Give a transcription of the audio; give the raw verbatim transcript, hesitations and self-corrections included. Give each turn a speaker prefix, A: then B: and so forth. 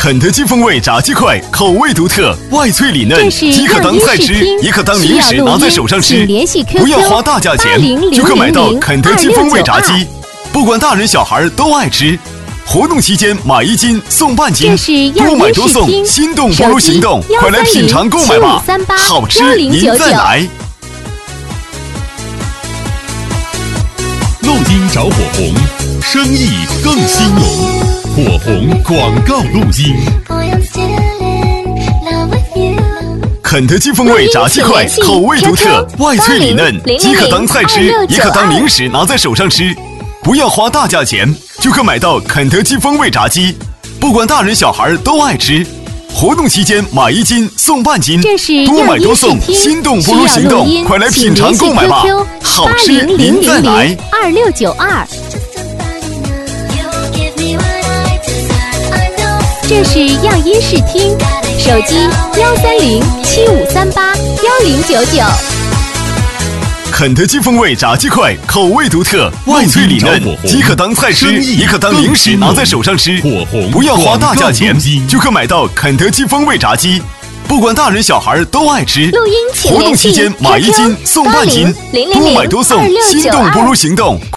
A: 肯德基风味炸鸡块，口味独特，外脆里嫩，既可当菜吃，也可当零食拿在手上吃。不要花大价钱，就可买到肯德基风味炸鸡，不管大人小孩都爱吃。活动期间买一斤送半斤，多买多送，心动不如行动，快来品尝购买吧！好吃您再来。
B: 路金找火红，生意更兴隆。火红广告录音。
A: 肯德基风味炸鸡块，口味独特，外脆里嫩，既可当菜吃，也可当零食拿在手上吃。不要花大价钱，就可买到肯德基风味炸鸡，不管大人小孩都爱吃。活动期间买一斤送半斤，多买多送，心动不如行动，快来品尝购买吧！好吃您再来。
C: 二六九二。这是样音视听，手机幺三零七五三八幺零九九。
A: 肯德基风味炸鸡块，口味独特，外脆里嫩，既可当菜吃，也可当零食拿在手上吃。不要花大价钱，就可买到肯德基风味炸鸡，不管大人小孩都爱吃。
C: 录音请
A: 活动期间买一斤送半斤，多买多送，心动不如行动。